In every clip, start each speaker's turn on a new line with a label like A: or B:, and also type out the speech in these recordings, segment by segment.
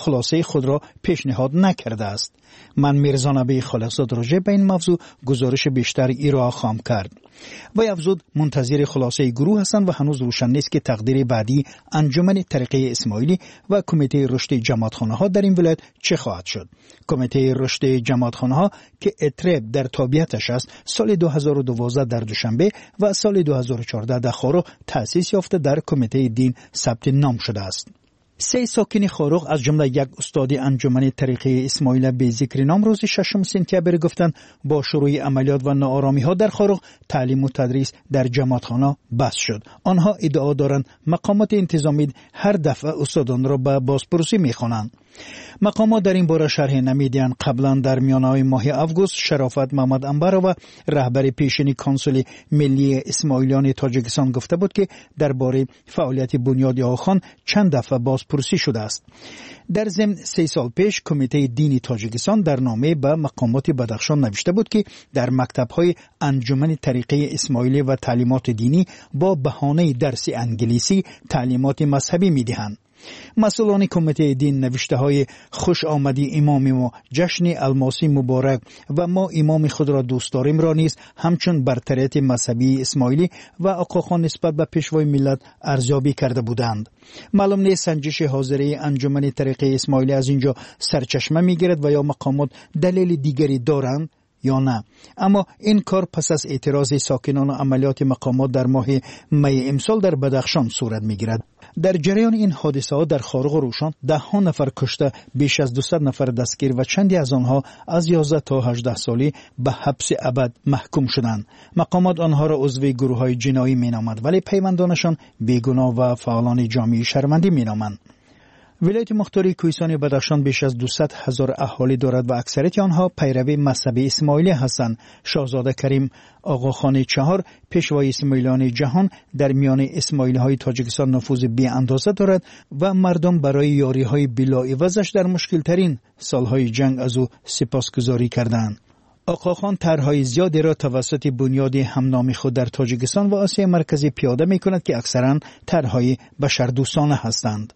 A: خلاصه خود را پیشنهاد نکرده است. من میرزا نبی خالقزاد راجع به این موضوع گزارش بیشتر ارائه خواهم کرد. وی افزود منتظر خلاصه گروه هستند و هنوز روشن نیست که تقدیر بعدی انجمن طریقه اسماعیلی و کمیته رشد جماعتخانه ها در این ولایت چه خواهد شد. کمیته رشد جماعتخانه ها که اترب در تابعیتش است سال 2012 در دوشنبه و سال 2014 در خاروق تأسیس یافته در کمیته دین ثبت نام شده است. 3 ساکن خاروق از جمله یک استاد انجمن طریقه اسماعیل به ذکر نام روز 6 سپتامبر گفتند با شروع عملیات و ناآرامی ها در خاروق تعلیم و تدریس در جماعتخانه بس شد. آنها ادعا دارند مقامات انتظامی هر دفعه استادان را به بازپرسی می‌خوانند. مقامات در این باره شرح نمیدهند. قبلا در میانه ماه اوگوست شرافت محمد انبرو رهبر پیشین کنسول ملی اسماعیلیان تاجیکستان گفته بود که درباره فعالیت بنیاد آخان چند دفعه بازپرسی شده است. در ضمن 3 سال پیش کمیته دینی تاجیکستان در نامه به مقامات بدخشان نوشته بود که در مکتب‌های انجمن طریقه اسماعیلی و تعلیمات دینی با بهانه درس انگلیسی تعلیمات مذهبی می‌دهند. مسئولان کمیته دین نوشته های خوش آمدی امام ما جشن الماسی مبارک و ما امام خود را دوست داریم را نیز همچون برتریت مذهبی اسماعیلی و آقاخان نسبت به پیشوای ملت ارزیابی کرده بودند. معلوم نیست سنجش حاضره انجمن طریقه اسماعیلی از اینجا سرچشمه میگیرد و یا مقامات دلیل دیگری دارند یا نه. اما این کار پس از اعتراض ساکنان و عملیات مقامات در ماه می امسال در بدخشان صورت میگیرد. در جریان این حادثه ها در خاروق و روشان 10 نفر کشته، بیش از 200 نفر دستگیر و چندی از آنها از 11 تا 18 سالی به حبس ابد محکوم شدند. مقامات آنها را عضو گروه های جنایی مینامند ولی پیوندانشان بیگناه و فعالان جامعه شهروندی مینامند. ولایت مختاری کوهستان بدخشان بیش از 200,000 اهالی دارد و اکثریت آنها پیروی مذهب اسماعیلی هستند. شاهزاده کریم آقاخان 4 پیشوای اسماعیلیان جهان در میان اسماعیلی های تاجیکستان نفوذ بی اندازه دارد و مردم برای یاری های بلا عوضش در مشکل ترین سالهای جنگ از او سپاسگزاری کردند. آقاخان طرحهای زیادی را توسط بنیاد همنامی خود در تاجیکستان و آسیا مرکزی پیاده می کند که اکثرا طرحهای بشردوستانه هستند.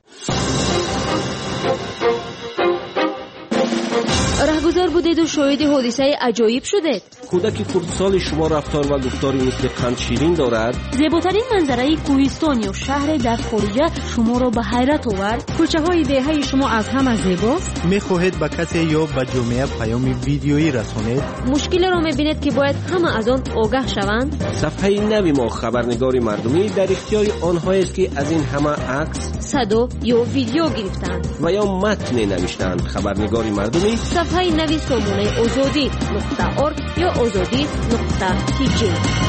B: رهگذر بودید و شاهد حادثه عجایب شدید.
C: کودک خردسال شما رفتار و گفتاری مثل قند شیرین دارد.
B: زیباترین منظره کوهستان یا شهر در خارجه شما را به حیرت آورد.
D: کوچه های دهه شما از همه زیباست.
E: میخواهید به کسی یا به جامعه پیام ویدیویی رسانید؟
B: مشکل را میبینید که باید همه از آن آگاه شوند.
C: صفحه نوی ما خبرنگار مردمی در اختیار آنهایی است که از این همه عکس،
B: صدا یا ویدیو گرفتند
C: و یا متن نوشتند. خبرنگار مردمی
B: صفحه نوی سامانه آزادی.org یا آزادی.tg.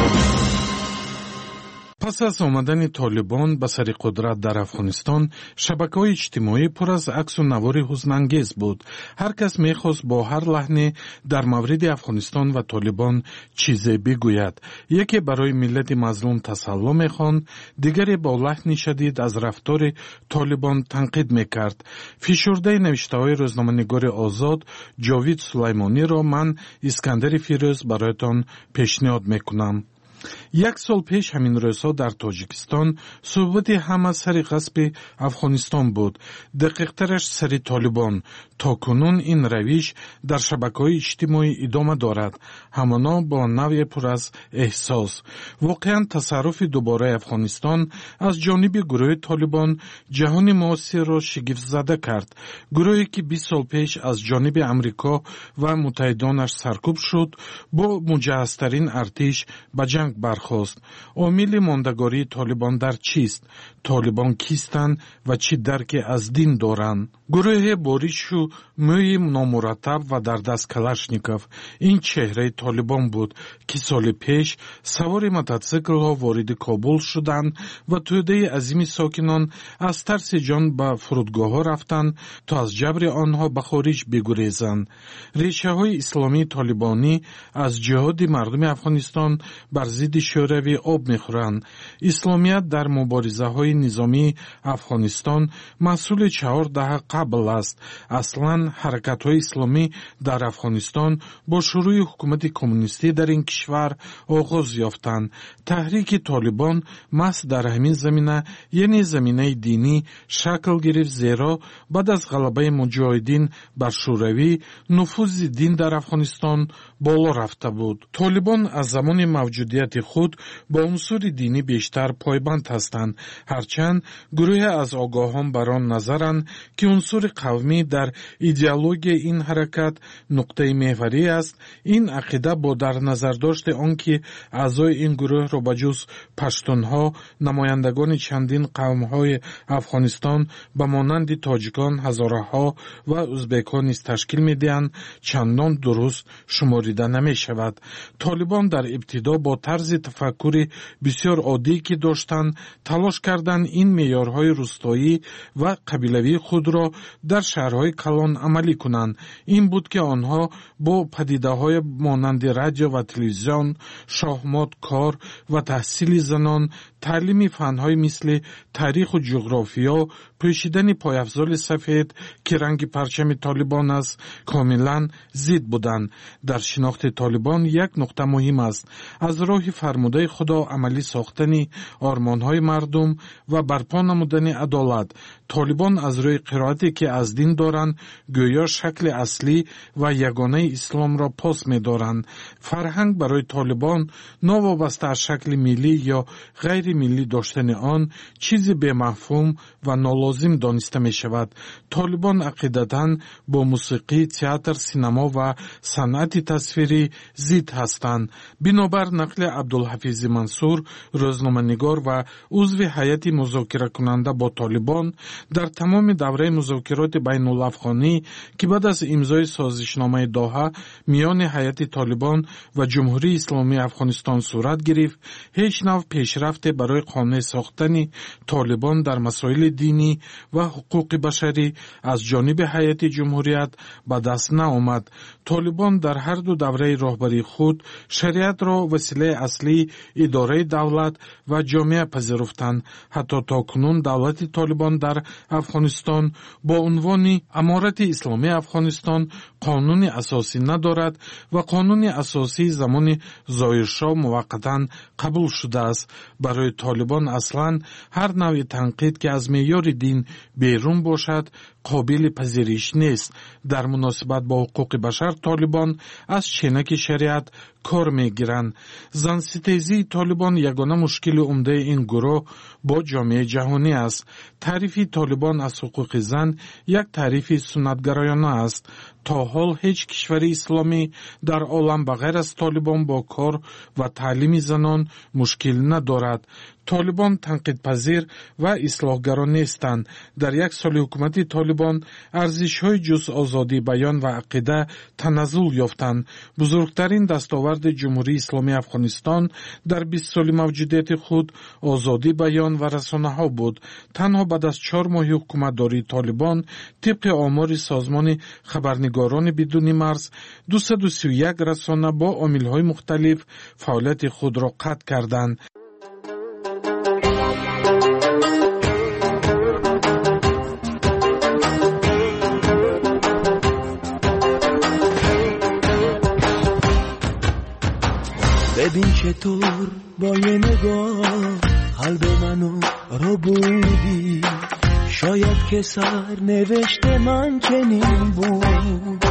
F: پس از آمدن طالبان به سر قدرت در افغانستان، شبکه‌های اجتماعی پر از عکس و نوار حزن‌انگیز بود. هر کس می‌خواست با هر لحنی در مورد افغانستان و طالبان چیزی بگوید. یکی برای ملت مظلوم تسلی می‌خواند، دیگری با لحن شدید از رفتار طالبان تنقید می‌کرد. فشرده نوشته‌های روزنامه‌نگار آزاد جاوید سلیمانی را من اسکندر فیروز برایتان پیشنهاد می‌کنم. 1 سال پیش همین روزها در تاجیکستان صحبت همه سر غصب افغانستان بود. دقیق ترش سر طالبان. تا کنون این روش در شبکه‌های اجتماعی ادامه دارد، همانا با نوع پر از احساس. واقعا تصرف دوباره افغانستان از جانب گروه طالبان جهان معاصر را شگفت زده کرد. گروهی که 20 سال پیش از جانب امریکا و متحدانش سرکوب شد، با مجهزترین ارتش به جنگ برخاست. عامل ماندگاری طالبان در چیست؟ طالبان کیستند و چی درک از دین دارند؟ گروه باریشو موی نامرتب و در دست کلاشنیکوف این چهره طالبان بود که سال پیش سوار موتورسیکل ها وارد کابل شدند و توده عظیم ساکنان از ترس جان به فرودگاه ها رفتند تا از جبر آنها به خارج بگریزند. ریشه های اسلامی طالبانی از جهاد مردم افغانستان بر ضد شوروی آب میخورند. اسلامیت در مبارزه های نیروهای نظامی افغانستان مسئول 4 دهه قبل است. اصلا حرکت‌های اسلامی در افغانستان با شروع حکومت کمونیستی در این کشور آغاز یافتند. تحریک طالبان محض در همین زمینه یعنی زمینه دینی شکل گرفت، زیرا بعد از غلبه مجاهدین بر شوروی نفوذ دین در افغانستان بالا رفته بود. طالبان از زمان موجودیت خود با عنصر دینی بیشتر پایبند هستند، هرچند گروه از آگاهان بر آن نظرند که عنصر قومی در ایدئولوژی این حرکت نقطه محوری است. این عقیده با در نظر داشت آنکه اعضای این گروه را بجز پشتونها نمایندگان چندین قوم‌های افغانستان به مانند تاجیکان، هزاره‌ها و ازبکان نیز تشکیل می‌دهند چندان درست شماریده نمی‌شود. طالبان در ابتدا با طرز تفکر بسیار عادی که داشتند تلاش کردند این معیارهای روستایی و قبیلوی خود را در شهرهای کلان عملی کنند. این بود که آنها با پدیده‌های مانند رادیو و تلویزیون، شاهمات، کار و تحصیل زنان، تعلیم فن‌های مثل تاریخ و جغرافیا، پوشیدن پایافزال سفید که رنگ پرچم طالبان است، کاملا ضد بودند. در شناخت طالبان یک نکته مهم است: از راه فرموده خدا عملی ساختن آرمان‌های مردم و برپا نمودن عدالت. طالبان از روی قرائتی که از دین دارند گویا شکل اصلی و یگانه اسلام را پاس می‌دارند. فرهنگ برای طالبان ناوابسته از شکل ملی یا غیر ملی داشتن آن چیزی به مفهوم و نالازم دانسته می شود. طالبان عقیدتاً با موسیقی، تئاتر، سینما و صنعت تصویری ضد هستند. بنابر نقل عبدالحفیظ منصور، روزنامه‌نگار و عضو هیئت مذاکره کننده با طالبان، در تمام دوره مذاکرات بین الافغانی که بعد از امضای سازشنامه دوحه میان هیئت طالبان و جمهوری اسلامی افغانستان صورت گرفت، هیچ نوع پیشرفت برای قانع ساختن طالبان در مسائل دینی و حقوق بشری از جانب هیئت جمهوریت به دست نآمد. طالبان در هر دو دوره راهبری خود شریعت را وسیله اصلی اداره دولت و جامعه پذیرفتند. حتی تاکنون دولت طالبان در افغانستان با عنوان امارت اسلامی افغانستان قانون اساسی ندارد و قانون اساسی زمان ظاهرشاه موقتا قبول شده است. برای طالبان اصلا هر نوع تنقید که از معیار دین بیرون باشد قابل پذیرش نیست. در مناسبت با حقوق بشر طالبان از چینک شریعت کار میگیرند. زن ستیزی طالبان یگانه مشکل عمده این گروه با جامعه جهانی است. تعریف طالبان از حقوق زن یک تعریف سنتگرایانه است. تا حال هیچ کشور اسلامی در عالم بغیر از طالبان با کار و تعلیم زنان مشکل ندارد. طالبان تنقید پذیر و اصلاحگران نیستند. در یک سال حکومت طالبان ارزش‌های جز آزادی بیان و عقیده تنزل یافتند. بزرگترین دستاورد جمهوری اسلامی افغانستان در 20 سال موجودیت خود آزادی بیان و رسانه‌ها بود. تنها بعد از 4 ماه حکومتداری طالبان طبق آمار سازمان خبرنگاران بدون مرز 231 رسانه با عامل‌های مختلف فعالیت خود را قطع کردند.
G: ببین چطور با یه نگاه قلب منو رو بودی، شاید که سر نوشت من چنین بود.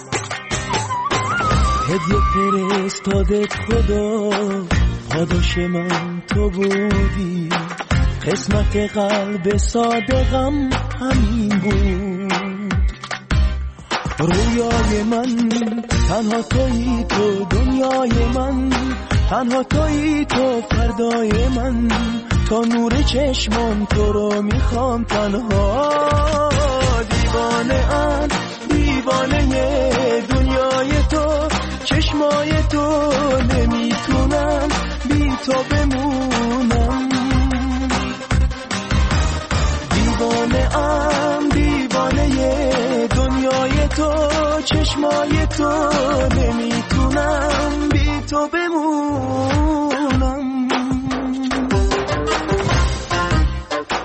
G: هدیه فرستادت خدا، پاداش من تو بودی، قسمت قلب صادقم همین بود. رویای من تنها تویی، تو دنیای من تنها تویی، تو فردای من، تا نور چشمم تو رو میخوام تنها. دیوانه دنیای تو، چشمای تو، نمیتونم بی تو بمونم. دیوانه دنیای تو، چشمای تو، نمیتونم بی تو بمونم.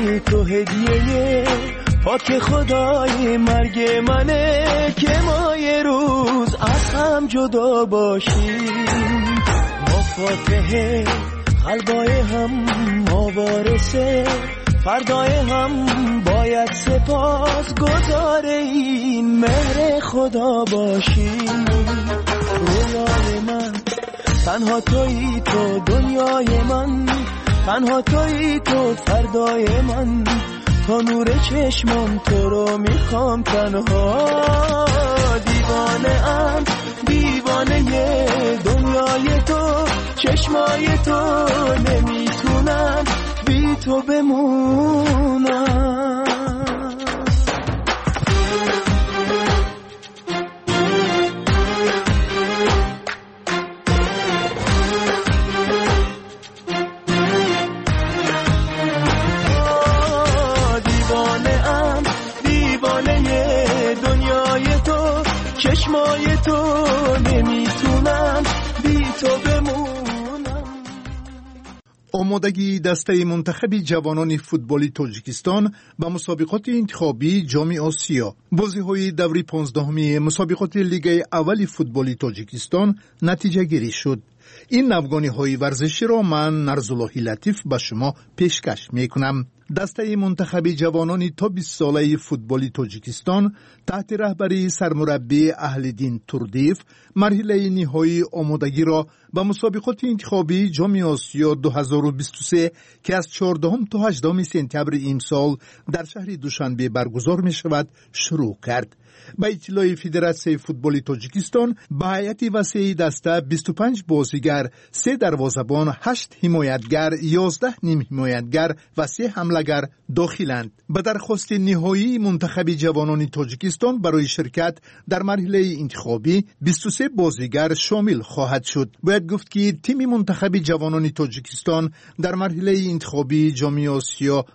G: تو هدیه پاک خدای مرگ منه که ما یه روز از هم جدا باشیم. ما فاتحه قلبای هم، ما وارثه فردای هم، باید سپاس گزار این مهر خدا باشیم. رویای من تنها تویی، تو دنیای من تنها تویی، تو فردای من، تا نور چشمم تو رو میخوام تنها. دیوانه ام دیوانه دنیای تو، چشمای تو، نمیتونم بی تو بمونم. چشمای تو، نمیتونم بی تو بمونم.
H: آمادگی دسته منتخب جوانان فوتبالی تاجیکستان به مسابقات انتخابی جام آسیا. بازی‌های دوره 15 مسابقات لیگ اول فوتبالی تاجیکستان نتیجه گیری شد. این نوگانی‌های ورزشی را من نرزاللهی لطیف به شما پیشکش می‌کنم. دسته منتخب جوانان تا 20 ساله فوتبالی تاجیکستان تحت رهبری سرمربی اهل‌دین توردیف مرحله نهایی آمادگی را به مسابقات انتخابی جام آسیا 2023 که از 14 تا 18 سپتامبر امسال در شهر دوشنبه برگزار می شود شروع کرد. با اطلاع فدراسیون فوتبال تاجیکستان به هیئت وسیع دسته 25 بازیگر، 3 دروازه‌بان، 8 حمایتگر، 11 نیم حمایتگر و 3 حمله‌گر داخلند. به درخواست نهایی منتخب جوانان تاجیکستان برای شرکت در مرحله انتخابی 23 بازیگر شامل خواهد شد. باید گفت که تیم منتخب جوانان تاجیکستان در مرحله انتخابی جام آسیا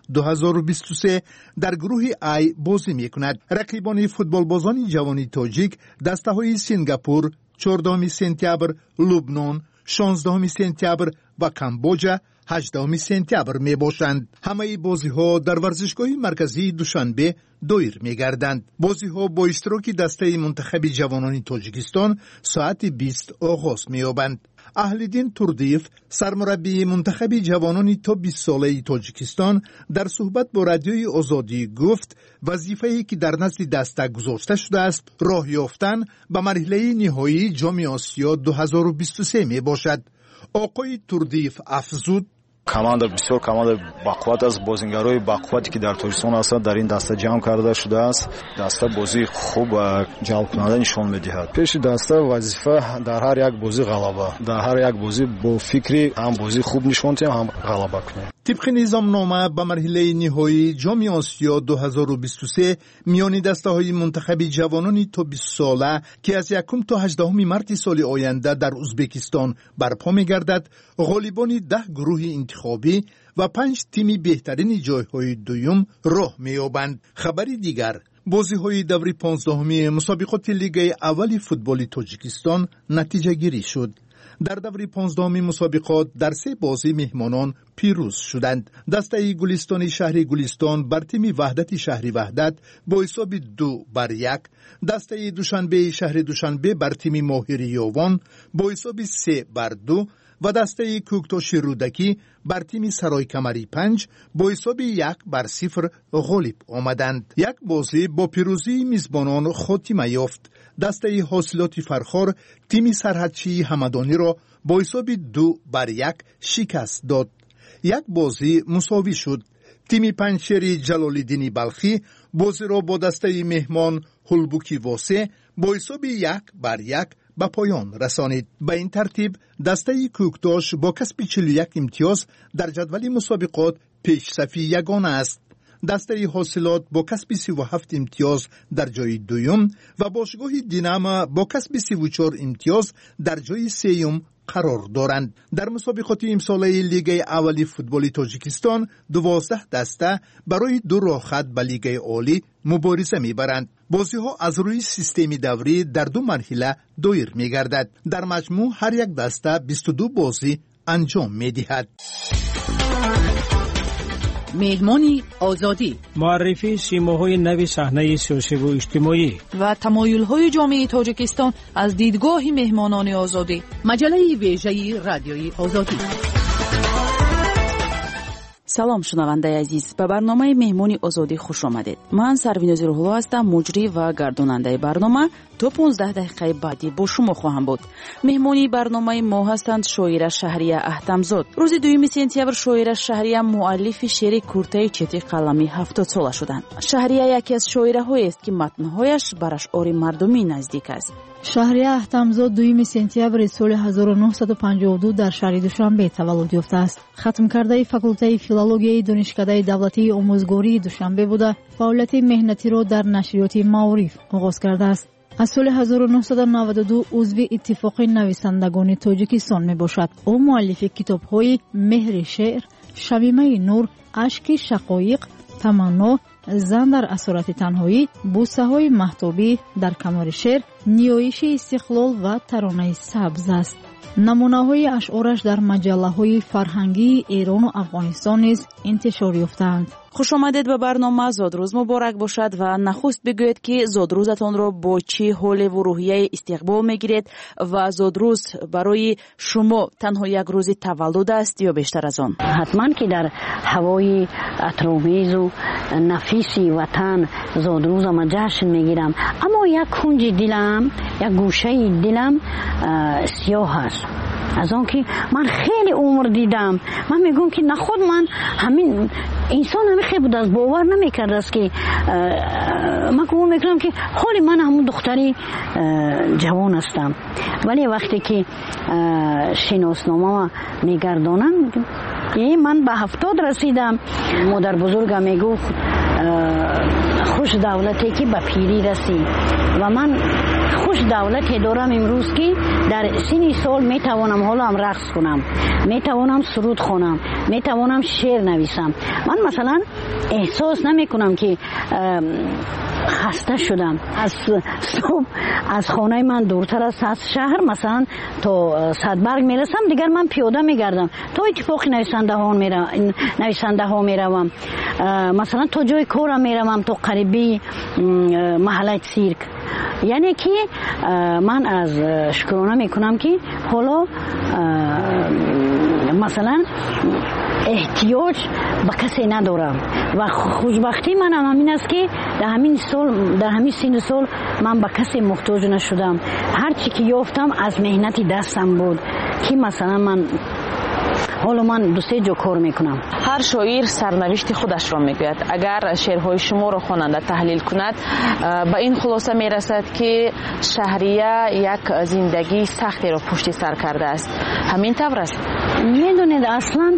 H: 2023 در گروه ای بازی می‌کند. رقیبان فوتبال بازان جوانی تاجیک دسته‌های سنگاپور، 14 سپتامبر، لبنان 16 سپتامبر و کامبوجا 18 سپتامبر می باشند. همه بازی‌ها در ورزشگاه مرکزی دوشنبه دایر می‌گردند. بازی‌ها با اشتراک دسته منتخب جوانان تاجیکستان ساعت 20 آغاز می‌یابند. اهل‌دین توردیف سرمربی منتخب جوانان تا 20 ساله تاجیکستان در صحبت با رادیوی آزادی گفت وظیفه‌ای که در نزد دسته گذاشته شده است راه یافتن به مرحله نهایی جام آسیا 2023 می باشد. آقای توردیف افزود
I: команда бисёр команда бақувват аст. бозингарои бақуввате ки дар тоҷикистон ҳастанд дар ин даста ҷамъ карда шудааст. даста бозии хуб ва ҷалбкунанда нишон медиҳад. пеши даста вазифа дар ҳар як бозӣ ғалаба, дар ҳар як бозӣ бо фикри ҳам бозии хуб нишон диҳем, ҳам ғалаба кунем.
H: طبق نظامنامه به مرحله نهایی جام آسیا 2023 میان دسته‌های منتخب جوانان تا 20 ساله که از 1 تا 18 مارس سال آینده در ازبکستان برپا می‌گردد، غالبان 10 گروه انتخابی و 5 تیم بهترین جای‌های دوم راه می‌یابند. خبری دیگر، بازی‌های دوره 15 مسابقات لیگ اول فوتبال تاجیکستان نتیجه گیری شد. در دوره 15 مسابقات در 3 بازی مهمانان پیروز شدند. دسته گلستان شهر گلستان بر تیم وحدت شهر وحدت با حساب 2-1، دسته دوشنبه شهر دوشنبه بر تیم ماهر یاوان با حساب 3-2 و دسته کوکتاش رودکی بر تیم سرای کمری 5 با حساب 1-0 غالب آمدند. یک بازی با پیروزی میزبانان خاتمه یافت. دسته حاصلات فرخار تیم سرحدچی همدانی را با حساب 2-1 شکست داد. یک بازی مساوی شد. تیم پنجشیر جلال‌الدین بلخی بازی را با دسته مهمان هلبوکی واسه با حساب 1-1 به پایان رسانید. به این ترتیب دسته کوکتاش با کسب 41 امتیاز در جدول مسابقات پیش‌صفی یگانه است. دسته حاصلات با کسب 37 امتیاز در جای دوم و باشگاه دینamo با کسب 34 امتیاز در جای سوم قرار دارند. در مسابقات امساله لیگ اول فوتبال تاجیکستان 12 دسته برای 2 راه خط به لیگ عالی مبارزه می‌برند. بازی‌ها از روی سیستم دوری در 2 مرحله دایر می‌گردد. در مجموع هر یک دسته 22 بازی انجام می‌دهد.
J: مهمانی آزادی،
K: معرفی سیماهای نوی صحنه سیاسی و اجتماعی
J: و تمایل‌های جامعه تاجیکستان از دیدگاه مهمانان آزادی. مجله ویژه رادیوی آزادی.
L: سلام شنونده عزیز، به برنامه مهمانی آزادی خوش آمدید. من سرویناز روح‌الله هستم، مجری و گرداننده برنامه. تا 15 دقیقه بعدی با شما خواهم بود. مهمانی برنامه ما هستند شاعره شهریه احتمزاد. روز 2 سپتامبر شاعره شهریه مؤلف شعر کورته چتی قلمی 70 ساله شدند. شهریه یکی از شاعرهایی است که متن‌هایش بر اشعار مردمی نزدیک است.
M: شهریه احتمزاد 2 سپتامبر سال 1952 در شهر دوشنبه تولد یافته است. ختم کرده فاکولته فیلولوژی دانشکده دولتی آموزگاری دوشنبه بوده. فعالیت مهنتی را در نشریات معارف آغاز کرده است. از سال 1992 عضو اتفاق نویسندگان تاجیکستان می باشد. او مؤلف کتاب‌های مهر شعر، شمیمه نور، اشک شقایق، تمنا، زن در اسارت تنهایی، بوسه های مهتابی در کمر شعر، نیایش استقلال و ترانه سبز است. نمونه های اشعارش در مجله های فرهنگی ایران و افغانستان نیز انتشار یافتند.
L: خوش آمدید به برنامه. زادروز مبارک باشد و نخست بگوید که زادروزتان را با چه حال و روحیه استقبال میگیرید و زادروز برای شما تنها یک روز تولد است یا بیشتر از آن؟
N: حتما که در هوای عطرآمیز و نفیسی وطن زادروزم جشن میگیرم، اما یک کنج دلم، یک گوشه دلم سیاه است. از آن که من خیلی عمر دیدم، من میگم که نخود من همین انسان همین خیلی بود، از باور نمیکرد است که من گمان میکنم که حالی من همون دختری جوان هستم. ولی وقتی که شناسنامه میگردانم من به 70 رسیدم. مادر بزرگم میگفت خوش دولتی که به پیری رسی و من خوش دولتی دارم امروز که در سن سال میتوانم حالا هم رقص کنم، میتوانم سرود خوانم، میتوانم شعر نویسم. من مثلا احساس نمی کنم که خسته شدم. از صبح از خانه من دورتر از شهر مثلا تا صدبرگ میرسم، دیگر من پیاده میگردم تا اتفاق نویسنده ها میروم، مثلا تا جای کارم میروم، تا قریبی محله سیرک. یعنی که من از شکرانه میکنم که حالا مثلا احتیاج به کسی ندارم و خوشبختی من همین است که در همین سن سال من به کسی محتاج نشدم. هر چی که یافتم از مهنت دستم بود که مثلا من حالا من 2-3 جا کار میکنم.
L: هر شاعر سرنوشت خودش را میگوید. اگر شعرهای شما را خواننده تحلیل کند به این خلاصه میرسد که شهریه یک زندگی سختی را پشت سر کرده است. همین طور است؟
N: میدونید اصلا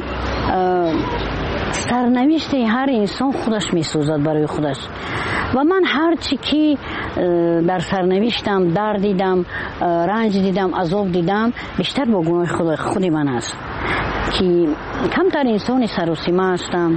N: سرنوشت هر انسان خودش میسازد برای خودش و من هر چی که در سرنوشتم درد دیدم، رنج دیدم، عذاب دیدم، بیشتر با گناه خود من است که کمتر انسان سر و سیمه هستم،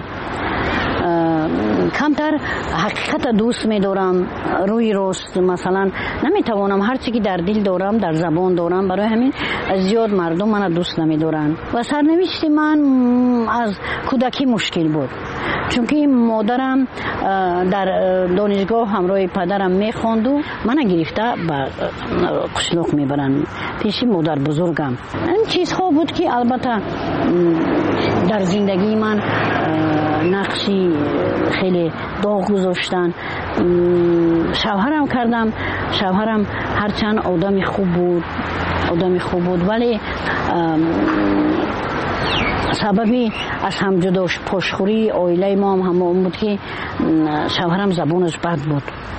N: کمتر حقیقت دوست می‌دارم، روی راست مثلا نمیتوانم هر چی که در دل دارم در زبان دارم، برای همین زیاد مردم من دوست نمی‌دارن و سرنوشت من از کودکی مشکل بود، چون که مادرم در دانشگاه همراه پدرم میخواند و من گرفته به قشلاق میبرن پیش مادر بزرگم. این چیزها بود که البته در زندگی من نقشی خیلی داغ گذاشتن. شوهرم کردم، شوهرم هرچند آدمی خوب بود ولی سببی از هم جدا پشخوری عائله ما هم بود که شوهرم زبانش بد بود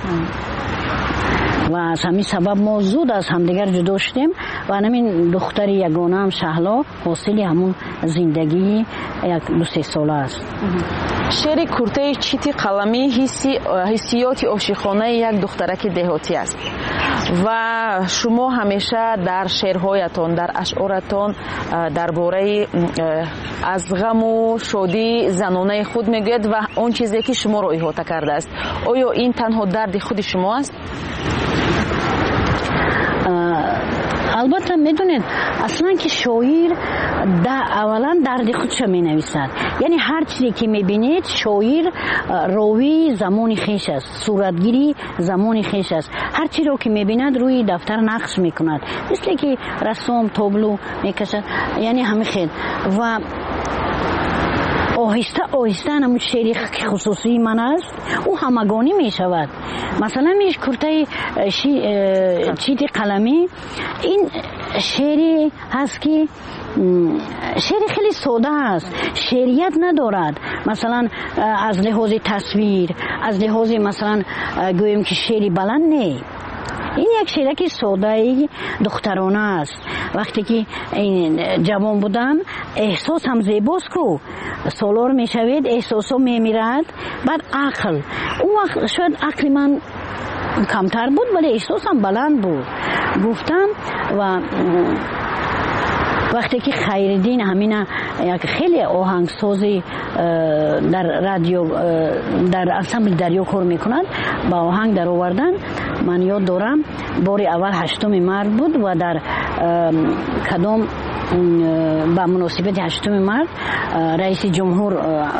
N: و از همین سبب ما زود از همدیگر جدا شدیم و همین دختر یگانه هم شهلا حاصل همون زندگی 2-3 ساله است.
L: شعر کورته چیتی قلمی حسیات عاشقانه یک دخترک دهاتی است و شما همیشه در شعرهایتان، در اشعارتان درباره از غم و شادی زنانه خود میگوید و اون چیزی که شما رو احاطه کرده است. آیا این تنها درد خود شما است؟
N: البته میدونید اصلا که شاعر اولا درد خودش مینویسد. یعنی هر چیزی که میبینید شاعر راوی زمان خویش است، صورتگیری زمان خویش است. هر چیزی رو که میبیند روی دفتر نقش میکند، مثل که رسم تابلو میکشد. یعنی همین خیلی و آهسته آهسته همون شعری خصوصی من است او همگانی می شود. مثلا میش کرته چیت قلمی، این شعری هست که شعری خیلی ساده است، شعریت ندارد. مثلا از لحاظ تصویر، از لحاظ مثلا گویم که شعری بلند نه، این یک شعرک ساده دخترانه است. وقتی که جوان بودم احساس هم زیباست کو سالار می شوید، احساس هم می میرد. بعد عقل، اون وقت شاید عقل من کمتر بود ولی احساس هم بلند بود. گفتم و وقتی که خیردین همین یک خیلی آهنگسازی در رادیو در انسامبل دریا کار میکنند، با آهنگ در آوردن. من یاد دارم بار اول 8 مرد بود و در کدام با مناسبت 8 مرد رئیس جمهور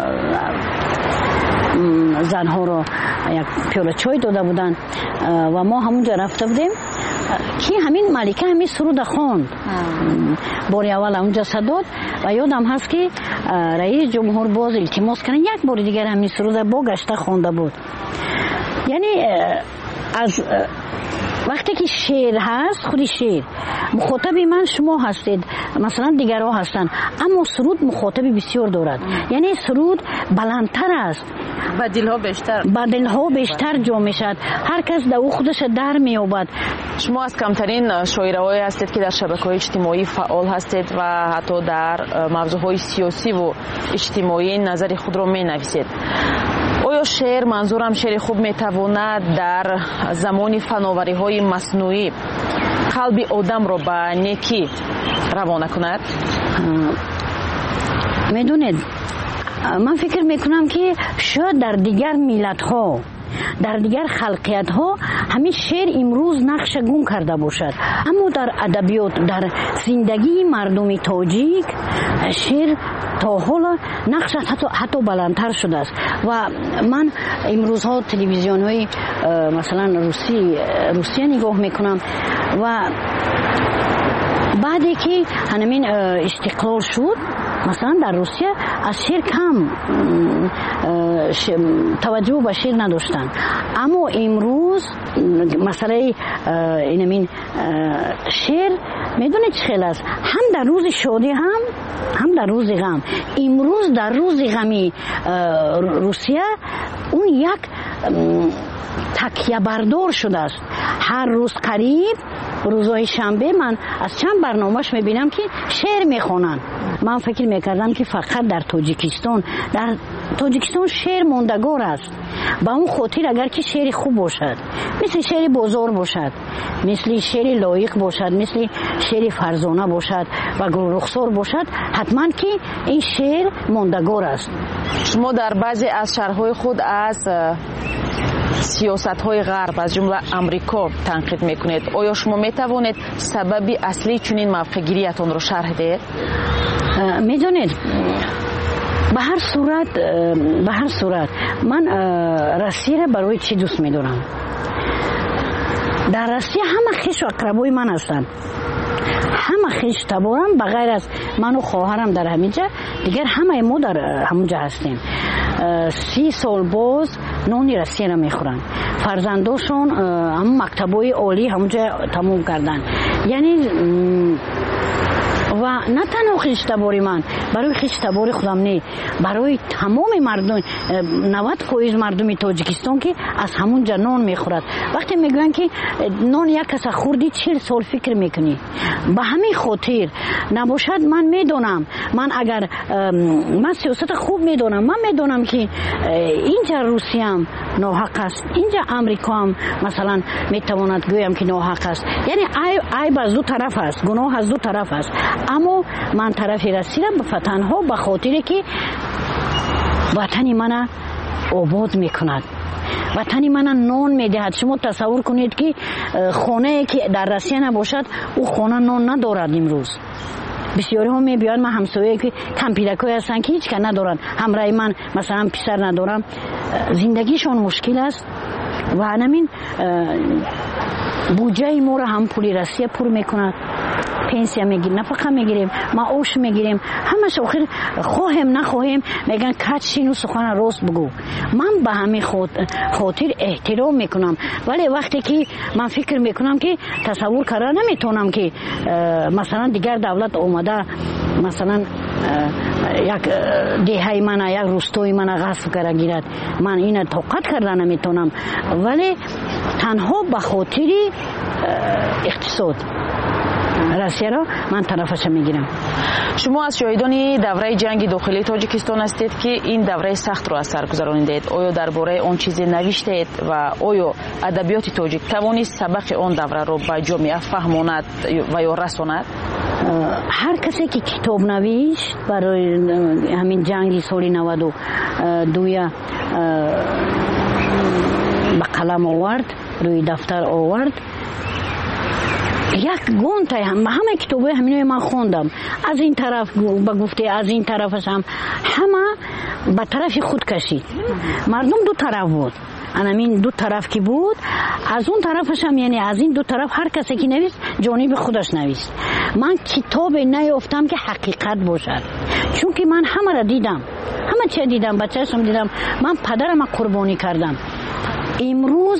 N: زنها رو یک پیاله چای داده بودن و ما همونجا رفته بودیم که همین ملکه همین سرود خواند. بار اول اونجا صداد و یادم هست که رئیس جمهور باز التماس کردن یک بار دیگر همین سرود با گشته خوانده بود. یعنی از وقتی که شعر هست، خودی شعر مخاطب من شما هستید، مثلا دیگرها هستند، اما سرود مخاطب بسیار دارد. یعنی سرود بلندتر است،
L: با دلها بیشتر جا میشد، هر کس در او خودش در مییابد.
O: شما از کمترین شاعرایی هستید که در شبکه‌های اجتماعی فعال هستید و حتی در موضوعهای سیاسی و اجتماعی نظر خود را مینویسید. آیا شعر، منظورم شعر خوب میتواند در زمان فناوری‌های مصنوعی قلب آدم را به نیکی روانه کند؟
N: میدونید من فکر میکنم که شاید در دیگر ملت ها، در دیگر خلقیت ها همین شعر امروز نقش گم کرده باشد، اما در ادبیات، در زندگی مردم تاجیک شعر تا حالا نقش حتی بلندتر شده است. و من امروزها تلویزیون های مثلا روسیه نگاه میکنم و بعدی که همین استقلال شد مثلا در روسیه از شعر کم توجه به شعر نداشتن، اما امروز مسئله اینمین شعر میدونید چه خیلی است، هم در روز شادی هم در روز غم. امروز در روز غمی روسیه اون یک تکیه بردار شده است. هر روز قریب روزهای شنبه من از چند برنامهش میبینم که شعر میخونن. من فکر میکردم که فقط در تاجیکستان شعر موندگار است. با اون خاطر اگر که شعر خوب باشد، مثل شعر بازار باشد، مثل شعر لایق باشد، مثل شعر فرزانه باشد و گل رخسار باشد، حتما که این شعر موندگار است.
O: شما در بعضی از شعرهای خود از سیاست‌های غرب از جمله امریکا تنقید میکنید. آیا شما میتوانید سبب اصلی چنین موقع‌گیریتان رو شرح دهید؟
N: میدونید به هر صورت من روسیه را برای چی دوست میدارم؟ در روسیه همه خویش و اقربای من هستند، همه خویش تبارم بغیر از من و خواهرم در همینجا، دیگر همه ما در همونجا هستیم. 30 سال باز نان روسیه را میخورن، فرزنداشون هم مکتبای عالی همونجا تموم کردن. یعنی و نه تنها خیشتباری من، برای خیشتباری خودم نه، برای تمام مردم 90% مردم تاجیکستان که از همون نان میخورد. وقتی میگن که نان یک کس خوردی 40 سال فکر میکنی، به همین خاطر نباشد. من میدونم، من اگر من سیاست خوب میدونم، من میدونم که اینجا روسیه هم ناحق است، اینجا امریکا هم مثلا میتواند گویم که ناحق است. یعنی عیب از دو طرف است، گناه از دو طرف است، اما من طرفی رسیدم به فتنها به خاطر که وطنی من آباد میکند. وطن من نان میدهد. شما تصور کنید که خانه که در روسیه نباشد او خانه نان ندارد. امروز بسیاری ها میبیان، من همسایه که کمپیرکای هستن که هیچ که ندارن، همراه من مثلا پسر ندارم، زندگیشون مشکل است و همین بودجه ما را هم پولی روسیه پر میکند، پنسیا میگیریم، نفقه میگیریم، معاش میگیریم، همش آخر خواهیم نخواهیم میگن کج شین و سخن راست بگو. من به همین خاطر احترام میکنم، ولی وقتی که من فکر میکنم که تصور کردن نمیتونم که مثلا دیگر دولت اومده مثلا یک دهه من یک روستای من غصب کرده گیرد، من این طاقت کردن نمیتونم، ولی تنها به خاطر اقتصاد روسیه را من طرفش میگیرم.
O: شما از شاهدان دوره جنگ داخلی تاجیکستان هستید که این دوره سخت را از سر گذراندید. آیا درباره آن چیزی نوشتید و آیا ادبیات تاجیک توانست سبق آن دوره را به جامعه فهماند و یا رساند؟
N: هر کسی که کتاب نوشت برای همین جنگ سال 92 به قلم آورد، روی دفتر آورد، یک گونتای همه کتابه همینوی من خوندم، از این طرف به گفته از این طرفش هم همه به طرف خود کشید. مردم دو طرف بود، همین دو طرف که بود، از اون طرفش هم یعنی از این دو طرف هر کسی که نویست جانب خودش نویست. من کتاب نیافتم که حقیقت باشد، چون که من همه را دیدم، همه چی دیدم، بچه‌شم دیدم، من پدرم قربانی کردم. امروز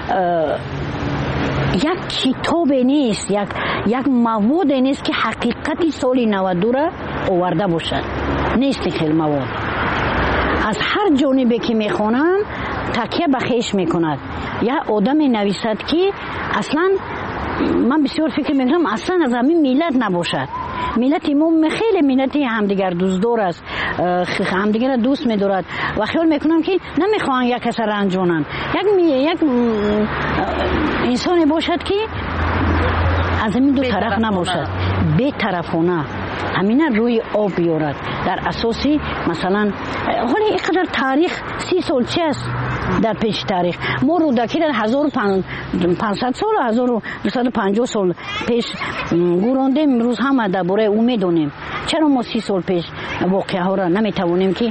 N: یک کتاب نیست، یک مواد نیست که حقیقتی سال 92 را آورده باشد، نیست خیلی مواد. از هر جانبی که میخونم تکیه به خویش میکند. یا آدم نویسد که اصلا من بسیار فکر میکنم اصلا از همین ملت نباشد. ملت ما خیلی ملت همدیگر دوستدار است، همدیگر دوست می‌دارد و خیال میکنم که نمیخوان یک کس رنجونن. یک انسانی باشد که از این دو طرف نباشد، به طرفانه همینه روی آب بیارد. در اساسی مثلا حالا اینقدر تاریخ 30 سال چه است در پیش تاریخ ما رو دکی در 1500 سال 1250 سال پیش گوراندیم. امروز هم درباره او میدونیم، چرا ما 30 سال پیش واقعه ها را نمیتوانیم که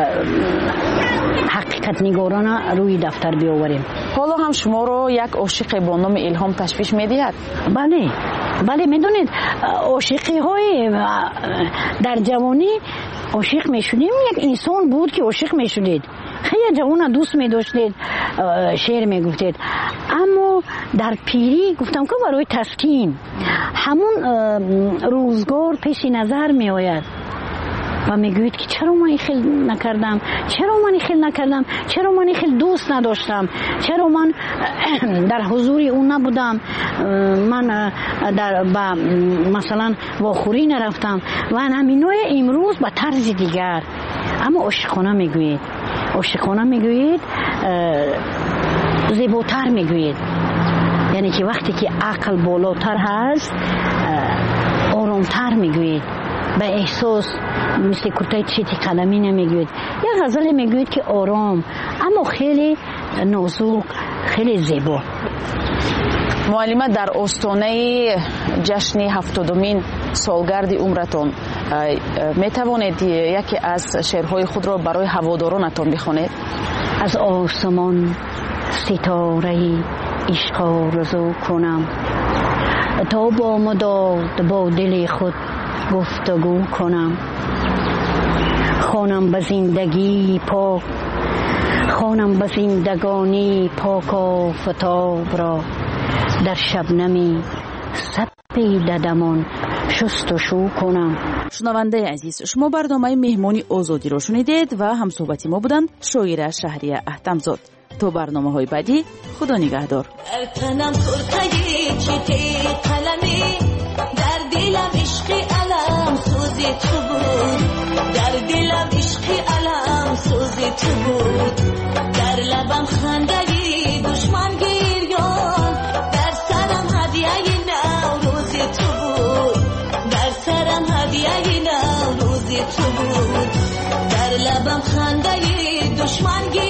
N: حقیقت نگارانه روی دفتر بیاوریم؟
O: حالا هم شما رو یک عاشق با نام الهام تشویش میدهد؟
N: بله میدونید عاشقی های در جوانی عاشق میشدیم، یک انسان بود که عاشق میشدید، خیلی جوان دوست میداشتید، شعر میگفتید، اما در پیری گفتم که برای تسکین همون روزگار پیش نظر میآید و میگوید که چرا من خیلی نکردم، چرا من خیلی دوست نداشتم، چرا من در حضور اون نبودم، من در مثلا واخوری نرفتم و همینای امروز به طرز دیگر. اما عاشقانه میگوید، زیباتر میگوید، یعنی که وقتی که عقل بالاتر هست آرامتر میگوید، به احساس مثل کرتای چیتی قلمی نمیگوید. یک غزل میگوید که آرام اما خیلی نازک، خیلی زیبا.
O: معلمه، در آستانه جشن 70مین سالگرد عمرتان میتوانید یکی از شعرهای خود را برای هوادارانتان بخوانید؟
N: از آسمان ستاره عشق آرزو کنم، تا با مداد با دل خود گفتگو کنم، خوانم به زندگی پاک، خوانم به زندگانی پاک آفتاب را، در شبنمی سپیددمان شست و شو کنم.
L: شنونده عزیز، شما برنامه مهمانی آزادی رو شنیدید و همصحبتی ما بودن شاعره شهریه اهتمزاد. تو برنامه های بعدی خدا نگهدار.
P: ارتنم کرتگی چیتی قلمی، در دلم عشقی علم سوزی تو بود، در دلم عشقی علم سوزی تو بود، در لبم خندگی دشمن گریان، در سرم هدیه نوروزی تو بود، در سرم هدیه نوروزی تو بود، در لبم خندگی دشمن گریان.